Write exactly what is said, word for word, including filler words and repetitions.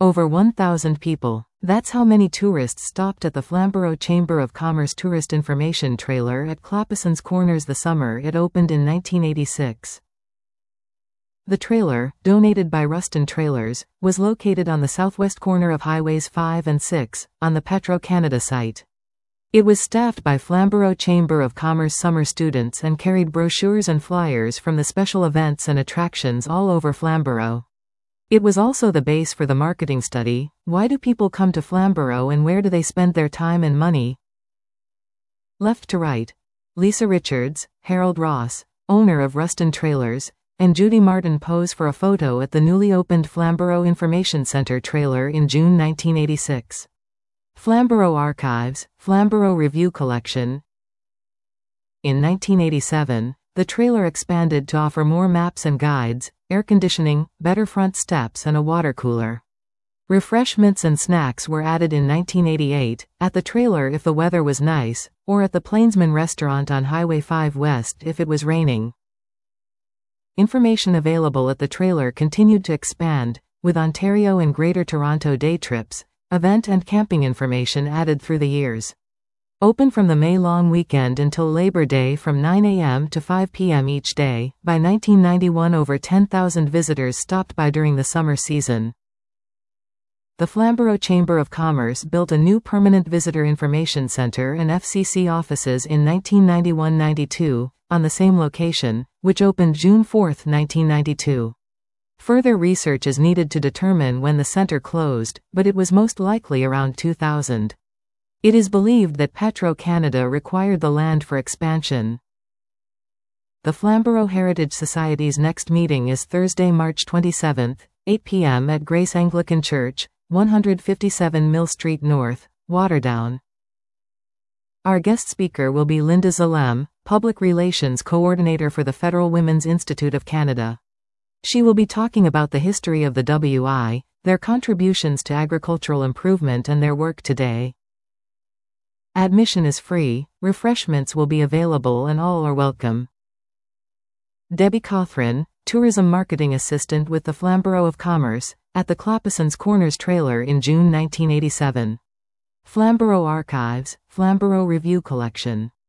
Over one thousand people. That's how many tourists stopped at the Flamborough Chamber of Commerce Tourist Information Trailer at Clapperson's Corners the summer it opened in nineteen eighty-six. The trailer, donated by Ruston Trailers, was located on the southwest corner of Highways five and six, on the Petro-Canada site. It was staffed by Flamborough Chamber of Commerce summer students and carried brochures and flyers from the special events and attractions all over Flamborough. It was also the base for the marketing study, Why Do People Come to Flamborough and Where Do They Spend Their Time and Money? Left to right. Lisa Richards, Harold Ross, owner of Ruston Trailers, and Judy Martin pose for a photo at the newly opened Flamborough Information Centre trailer in June nineteen eighty-six. Flamborough Archives, Flamborough Review Collection. In nineteen eighty-seven, the trailer expanded to offer more maps and guides, air conditioning, better front steps and a water cooler. Refreshments and snacks were added in nineteen eighty-eight, at the trailer if the weather was nice, or at the Plainsman restaurant on Highway five West if it was raining. Information available at the trailer continued to expand, with Ontario and Greater Toronto day trips, event and camping information added through the years. Open from the May long weekend until Labor Day from nine a m to five p m each day, by nineteen ninety-one over ten thousand visitors stopped by during the summer season. The Flamborough Chamber of Commerce built a new permanent visitor information centre and F C C offices in nineteen ninety-one ninety-two, on the same location, which opened June fourth nineteen ninety-two. Further research is needed to determine when the centre closed, but it was most likely around two thousand. It is believed that Petro-Canada required the land for expansion. The Flamborough Heritage Society's next meeting is Thursday, March twenty-seventh, eight p m at Grace Anglican Church, one fifty-seven Mill Street North, Waterdown. Our guest speaker will be Linda Zalem, Public Relations Coordinator for the Federal Women's Institute of Canada. She will be talking about the history of the W I, their contributions to agricultural improvement and their work today. Admission is free, refreshments will be available and all are welcome. Debbie Cothran, Tourism Marketing Assistant with the Flamborough of Commerce, at the Clapperson's Corners trailer in June nineteen eighty-seven. Flamborough Archives, Flamborough Review Collection.